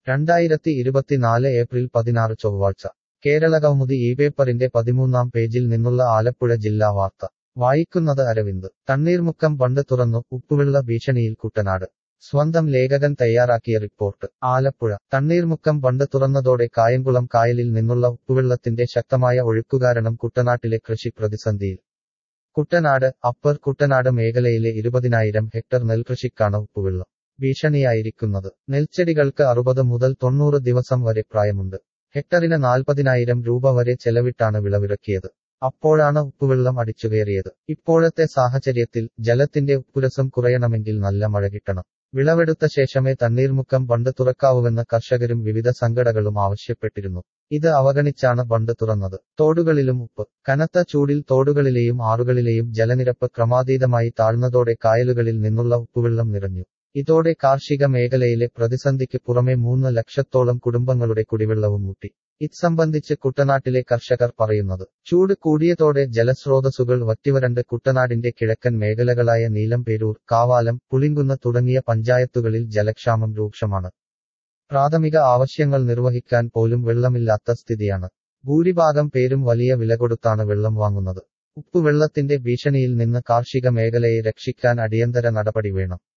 2024 April 16 ചൊവ്വാഴ്ച കേരളകൗമുദി ഈ പേപ്പറിന്റെ 13-ാം പേജിൽ നിന്നുള്ള ആലപ്പുഴ ജില്ലാ വാർത്ത വായിക്കുന്നത് അരവിന്ദ്. തണ്ണീർമുക്കം ബണ്ട് തുറന്നു, ഉപ്പുവെള്ള ഭീഷണിയിൽ കുട്ടനാട്. സ്വന്തം ലേഖകൻ തയ്യാറാക്കിയ റിപ്പോർട്ട്. ആലപ്പുഴ. തണ്ണീർമുക്കം ബണ്ട് തുറന്നതോടെ കായംകുളം കായലിൽ നിന്നുള്ള ഉപ്പുവെള്ളത്തിന്റെ ശക്തമായ ഒഴുക്കു കാരണം കുട്ടനാട്ടിലെ കൃഷി പ്രതിസന്ധിയിൽ. കുട്ടനാട്, അപ്പർ കുട്ടനാട് മേഖലയിലെ 20,000 ഹെക്ടർ നെൽകൃഷിക്കാണ് ഉപ്പുവെള്ളം ഭീഷണിയായിരിക്കുന്നത്. നെൽച്ചെടികൾക്ക് 60 മുതൽ 90 ദിവസം വരെ പ്രായമുണ്ട്. ഹെക്ടറിന് 40,000 രൂപ വരെ ചെലവിട്ടാണ് വിളവിറക്കിയത്. അപ്പോഴാണ് ഉപ്പുവെള്ളം അടിച്ചുകയറിയത്. ഇപ്പോഴത്തെ സാഹചര്യത്തിൽ ജലത്തിന്റെ ഉപ്പുരസം കുറയണമെങ്കിൽ നല്ല മഴ കിട്ടണം. വിളവെടുത്ത ശേഷമേ തണ്ണീർമുക്കം ബണ്ട് തുറക്കാവൂവെന്ന് കർഷകരും വിവിധ സംഘടനകളും ആവശ്യപ്പെട്ടിരുന്നു. ഇത് അവഗണിച്ചാണ് ബണ്ട് തുറന്നത്. തോടുകളിലും ഉപ്പ്. കനത്ത ചൂടിൽ തോടുകളിലെയും ആറുകളിലെയും ജലനിരപ്പ് ക്രമാതീതമായി താഴ്ന്നതോടെ കായലുകളിൽ നിന്നുള്ള ഉപ്പുവെള്ളം നിറഞ്ഞു. ഇതോടെ കാർഷിക മേഖലയിലെ പ്രതിസന്ധിക്ക് പുറമെ 3 ലക്ഷത്തോളം കുടുംബങ്ങളുടെ കുടിവെള്ളവും മുട്ടി. ഇത്സംബന്ധിച്ച് കുട്ടനാട്ടിലെ കർഷകർ പറയുന്നത്. ചൂട് കൂടിയതോടെ ജലസ്രോതസ്സുകൾ വറ്റിവരണ്ട് കുട്ടനാടിന്റെ കിഴക്കൻ മേഖലകളായ നീലംപേരൂർ, കാവാലം, പുളിങ്കുന്ന് തുടങ്ങിയ പഞ്ചായത്തുകളിൽ ജലക്ഷാമം രൂക്ഷമാണ്. പ്രാഥമിക ആവശ്യങ്ങൾ നിർവഹിക്കാൻ പോലും വെള്ളമില്ലാത്ത സ്ഥിതിയാണ്. ഭൂരിഭാഗം പേരും വലിയ വില കൊടുത്താണ് വെള്ളം വാങ്ങുന്നത്. ഉപ്പുവെള്ളത്തിന്റെ ഭീഷണിയിൽ നിന്ന് കാർഷിക മേഖലയെ രക്ഷിക്കാൻ അടിയന്തര നടപടി വേണം.